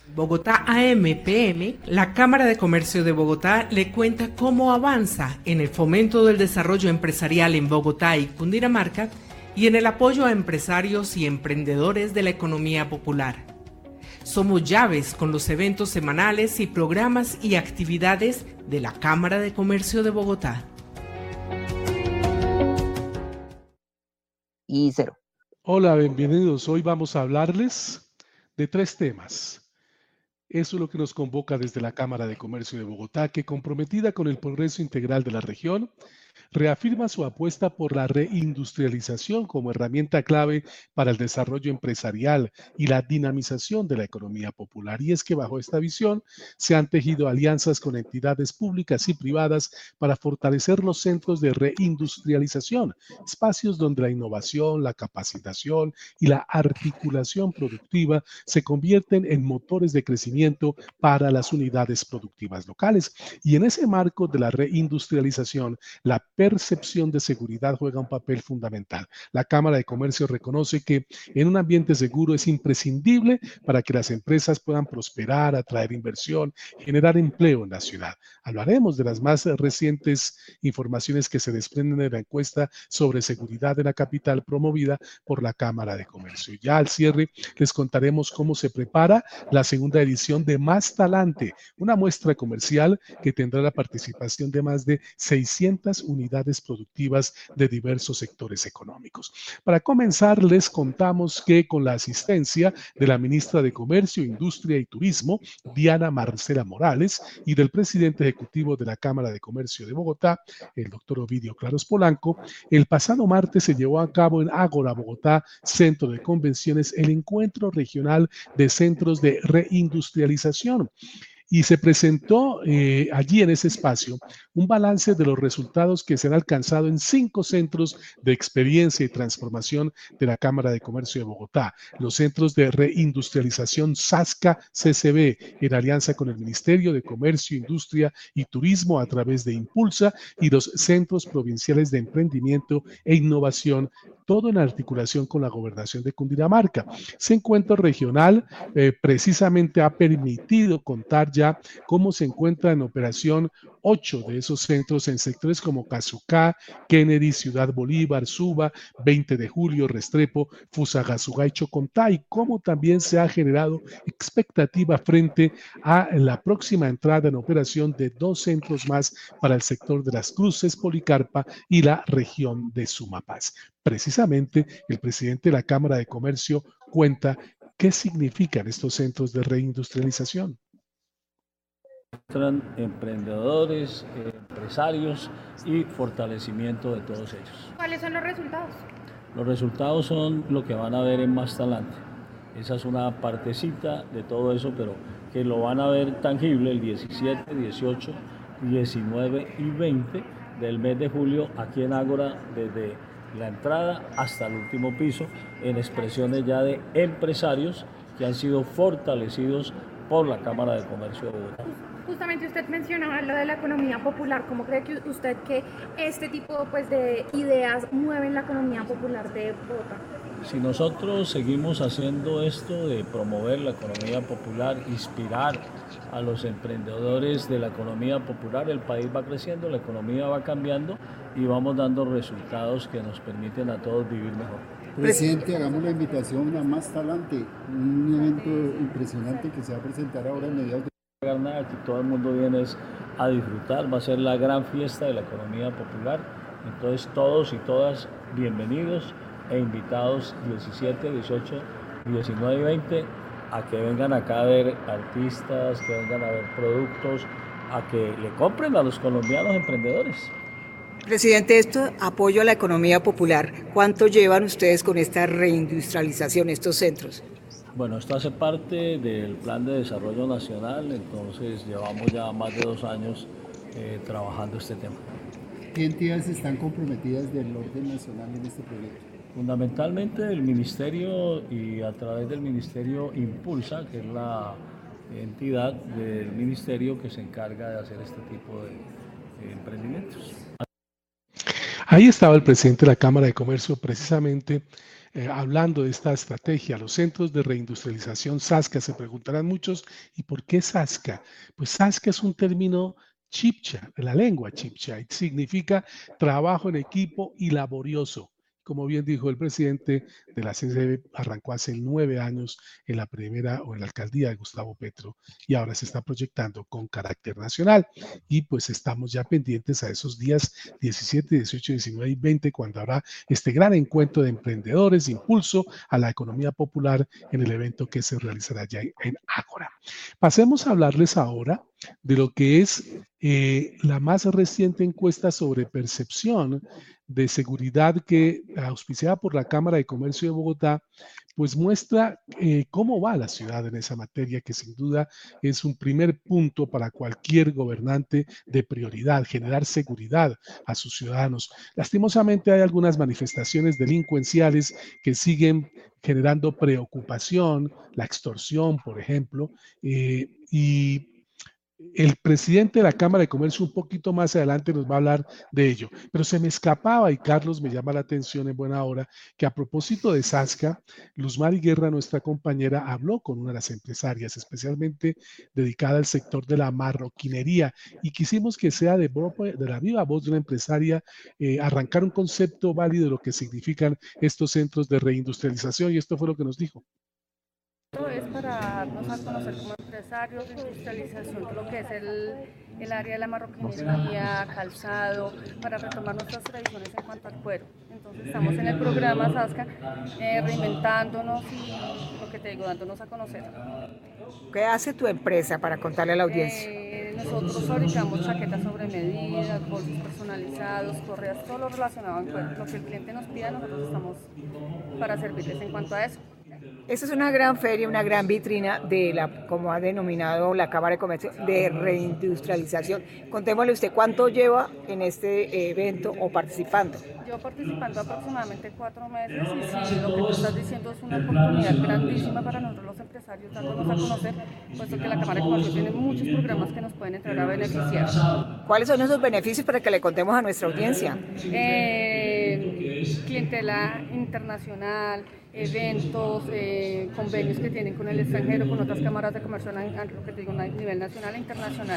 Bogotá AM/PM, la Cámara de Comercio de Bogotá le cuenta cómo avanza en el fomento del desarrollo empresarial en Bogotá y Cundinamarca y en el apoyo a empresarios y emprendedores de la economía popular. Somos llaves con los eventos semanales y programas y actividades de la Cámara de Comercio de Bogotá. Y cero. Hola, bienvenidos. Hoy vamos a hablarles de 3 temas. Eso es lo que nos convoca desde la Cámara de Comercio de Bogotá, que comprometida con el progreso integral de la región, reafirma su apuesta por la reindustrialización como herramienta clave para el desarrollo empresarial y la dinamización de la economía popular. Y es que bajo esta visión se han tejido alianzas con entidades públicas y privadas para fortalecer los centros de reindustrialización, espacios donde la innovación, la capacitación y la articulación productiva se convierten en motores de crecimiento para las unidades productivas locales. Y en ese marco de la reindustrialización, la percepción de seguridad juega un papel fundamental. La Cámara de Comercio reconoce que en un ambiente seguro es imprescindible para que las empresas puedan prosperar, atraer inversión, generar empleo en la ciudad. Hablaremos de las más recientes informaciones que se desprenden de la encuesta sobre seguridad de la capital promovida por la Cámara de Comercio. Ya al cierre les contaremos cómo se prepara la segunda edición de Más Talante, una muestra comercial que tendrá la participación de más de 600 unidades productivas de diversos sectores económicos. Para comenzar, les contamos que con la asistencia de la ministra de Comercio, Industria y Turismo, Diana Marcela Morales, y del presidente ejecutivo de la Cámara de Comercio de Bogotá, el doctor Ovidio Claros Polanco, el pasado martes se llevó a cabo en Ágora, Bogotá, Centro de Convenciones, el encuentro regional de centros de reindustrialización. Y se presentó allí en ese espacio un balance de los resultados que se han alcanzado en 5 centros de experiencia y transformación de la Cámara de Comercio de Bogotá. Los centros de reindustrialización SASCA-CCB, en alianza con el Ministerio de Comercio, Industria y Turismo a través de Impulsa, y los centros provinciales de emprendimiento e innovación, todo en articulación con la gobernación de Cundinamarca. Ese encuentro regional precisamente ha permitido contar ya cómo se encuentra en operación 8 de esos centros en sectores como Cazucá, Kennedy, Ciudad Bolívar, Suba, 20 de Julio, Restrepo, Fusagasugá y Chocontá, y cómo también se ha generado expectativa frente a la próxima entrada en operación de 2 centros más para el sector de Las Cruces, Policarpa y la región de Sumapaz. Precisamente, el presidente de la Cámara de Comercio cuenta qué significan estos centros de reindustrialización. Emprendedores, empresarios y fortalecimiento de todos ellos. ¿Cuáles son los resultados? Los resultados son lo que van a ver en Más Talante. Esa es una partecita de todo eso, pero que lo van a ver tangible el 17, 18, 19 y 20 del mes de julio aquí en Ágora, desde la entrada hasta el último piso, en expresiones ya de empresarios que han sido fortalecidos por la Cámara de Comercio de Bogotá. Justamente usted mencionaba lo de la economía popular. ¿Cómo cree que usted que este tipo de ideas mueven la economía popular de Bogotá? Si nosotros seguimos haciendo esto de promover la economía popular, inspirar a los emprendedores de la economía popular, el país va creciendo, la economía va cambiando y vamos dando resultados que nos permiten a todos vivir mejor. Presidente, hagamos la invitación a Más Talante, un evento impresionante que se va a presentar ahora en mediados de... Aquí todo el mundo viene a disfrutar, va a ser la gran fiesta de la economía popular, entonces todos y todas bienvenidos e invitados 17, 18, 19 y 20 a que vengan acá a ver artistas, que vengan a ver productos, a que le compren a los colombianos emprendedores. Presidente, esto apoyo a la economía popular, ¿cuánto llevan ustedes con esta reindustrialización, estos centros? Bueno, esto hace parte del Plan de Desarrollo Nacional, entonces llevamos ya más de 2 años trabajando este tema. ¿Qué entidades están comprometidas del orden nacional en este proyecto? Fundamentalmente el Ministerio y a través del Ministerio Impulsa, que es la entidad del Ministerio que se encarga de hacer este tipo de emprendimientos. Ahí estaba el presidente de la Cámara de Comercio precisamente hablando de esta estrategia, los centros de reindustrialización SASCA. Se preguntarán muchos, ¿y por qué SASCA? Pues SASCA es un término chibcha, de la lengua chibcha, y significa trabajo en equipo y laborioso. Como bien dijo el presidente de la CCB, arrancó hace 9 años en la primera o en la alcaldía de Gustavo Petro y ahora se está proyectando con carácter nacional. Y pues estamos ya pendientes a esos días 17, 18, 19 y 20, cuando habrá este gran encuentro de emprendedores, impulso a la economía popular en el evento que se realizará ya en Ágora. Pasemos a hablarles ahora de lo que es la más reciente encuesta sobre percepción de seguridad que auspiciada por la Cámara de Comercio de Bogotá, pues muestra cómo va la ciudad en esa materia, que sin duda es un primer punto para cualquier gobernante de prioridad, generar seguridad a sus ciudadanos. Lastimosamente hay algunas manifestaciones delincuenciales que siguen generando preocupación, la extorsión, por ejemplo, y el presidente de la Cámara de Comercio un poquito más adelante nos va a hablar de ello, pero se me escapaba y Carlos me llama la atención en buena hora que a propósito de SASCA, Luzmari Guerra, nuestra compañera, habló con una de las empresarias, especialmente dedicada al sector de la marroquinería, y quisimos que sea de la viva voz de una empresaria arrancar un concepto válido de lo que significan estos centros de reindustrialización, y esto fue lo que nos dijo. Es para darnos a conocer como empresarios de industrialización lo que es el área de la marroquinería, calzado, para retomar nuestras tradiciones en cuanto al cuero. Entonces estamos en el programa SASCA reinventándonos y lo que te digo, dándonos a conocer. ¿Qué hace tu empresa para contarle a la audiencia? Nosotros fabricamos chaquetas sobre medida, bolsos personalizados, correas, todo lo relacionado en cuero. Lo que el cliente nos pida, nosotros estamos para servirles en cuanto a eso. Esta es una gran feria, una gran vitrina de la, como ha denominado la Cámara de Comercio, de reindustrialización. Contémosle usted cuánto lleva en este evento o participando. Yo participando aproximadamente 4 meses y sí, lo que tú estás diciendo es una oportunidad grandísima para nosotros los empresarios, dándonos a conocer, puesto que la Cámara de Comercio tiene muchos programas que nos pueden entrar a beneficiar. ¿Cuáles son esos beneficios para que le contemos a nuestra audiencia? Clientela internacional, eventos, convenios que tienen con el extranjero, con otras cámaras de comercio, lo que te digo, a nivel nacional e internacional.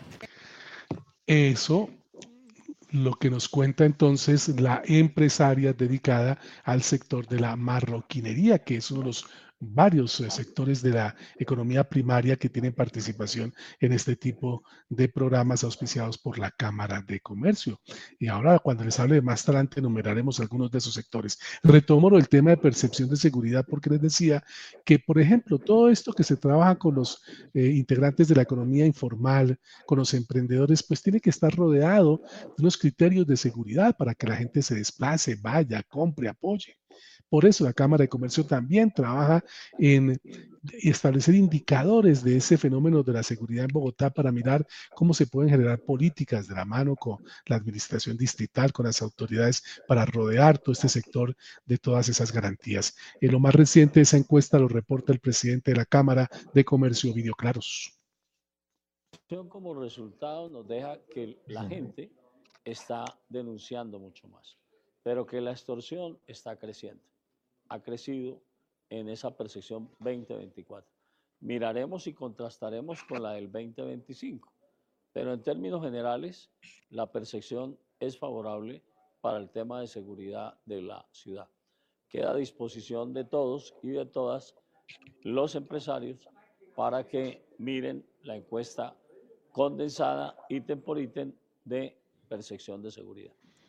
Eso, lo que nos cuenta entonces la empresaria dedicada al sector de la marroquinería, que es uno de los varios sectores de la economía primaria que tienen participación en este tipo de programas auspiciados por la Cámara de Comercio. Y ahora, cuando les hable más adelante, enumeraremos algunos de esos sectores. Retomo el tema de percepción de seguridad porque les decía que, por ejemplo, todo esto que se trabaja con los integrantes de la economía informal, con los emprendedores, pues tiene que estar rodeado de unos criterios de seguridad para que la gente se desplace, vaya, compre, apoye. Por eso la Cámara de Comercio también trabaja en establecer indicadores de ese fenómeno de la seguridad en Bogotá para mirar cómo se pueden generar políticas de la mano con la administración distrital, con las autoridades para rodear todo este sector de todas esas garantías. En lo más reciente de esa encuesta lo reporta el presidente de la Cámara de Comercio, Ovidio Claros. Como resultado nos deja que la gente está denunciando mucho más, pero que la extorsión está creciendo. Ha crecido en esa percepción 2024. Miraremos y contrastaremos con la del 2025, pero en términos generales la percepción es favorable para el tema de seguridad de la ciudad. Queda a disposición de todos y de todas los empresarios para que miren la encuesta condensada ítem por ítem de percepción de seguridad.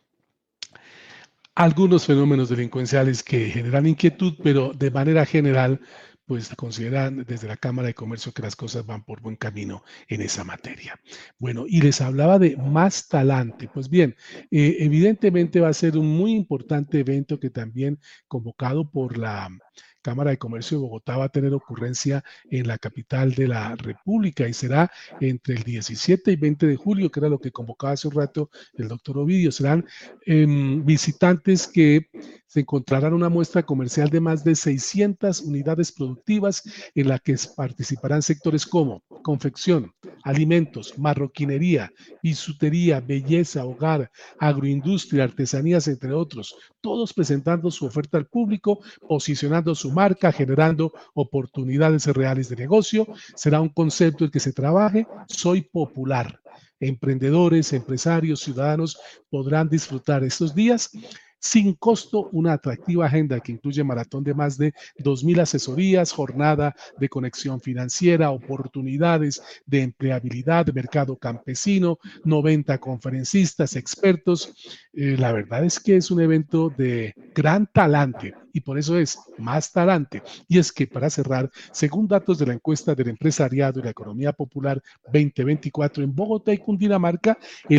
Algunos fenómenos delincuenciales que generan inquietud, pero de manera general, pues consideran desde la Cámara de Comercio que las cosas van por buen camino en esa materia. Bueno, y les hablaba de Más Talante. Pues bien, evidentemente va a ser un muy importante evento que también convocado por la Cámara de Comercio de Bogotá va a tener ocurrencia en la capital de la República y será entre el 17 y 20 de julio, que era lo que convocaba hace un rato el doctor Ovidio. Serán visitantes que se encontrarán una muestra comercial de más de 600 unidades productivas en la que participarán sectores como confección, alimentos, marroquinería, bisutería, belleza, hogar, agroindustria, artesanías, entre otros, todos presentando su oferta al público, posicionando su marca, generando oportunidades reales de negocio. Será un concepto el que se trabaje. Soy popular. Emprendedores, empresarios, ciudadanos podrán disfrutar estos días sin costo una atractiva agenda que incluye maratón de más de 2.000 asesorías, jornada de conexión financiera, oportunidades de empleabilidad, mercado campesino, 90 conferencistas, expertos. La verdad es que es un evento de gran talante y por eso es más talante. Y es que para cerrar, según datos de la encuesta del empresariado y la economía popular 2024 en Bogotá y Cundinamarca, el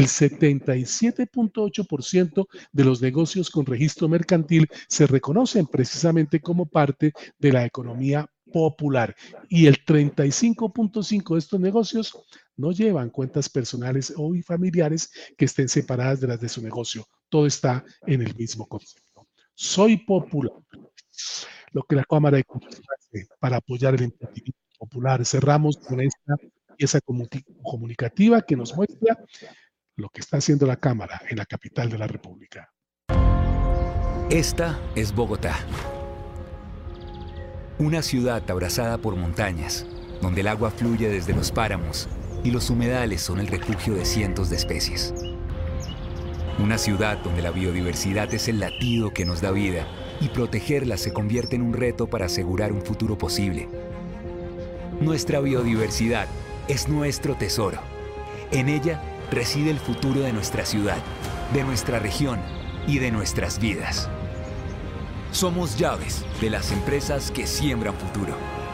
77.8% de los negocios con registro mercantil se reconocen precisamente como parte de la economía popular y el 35.5% de estos negocios no llevan cuentas personales o familiares que estén separadas de las de su negocio. Todo está en el mismo concepto. Soy popular. Lo que la Cámara de Comercio hace para apoyar el emprendimiento popular. Cerramos con esta pieza comunicativa que nos muestra lo que está haciendo la Cámara en la capital de la República. Esta es Bogotá. Una ciudad abrazada por montañas, donde el agua fluye desde los páramos y los humedales son el refugio de cientos de especies. Una ciudad donde la biodiversidad es el latido que nos da vida y protegerla se convierte en un reto para asegurar un futuro posible. Nuestra biodiversidad es nuestro tesoro. En ella reside el futuro de nuestra ciudad, de nuestra región y de nuestras vidas. Somos llaves de las empresas que siembran futuro.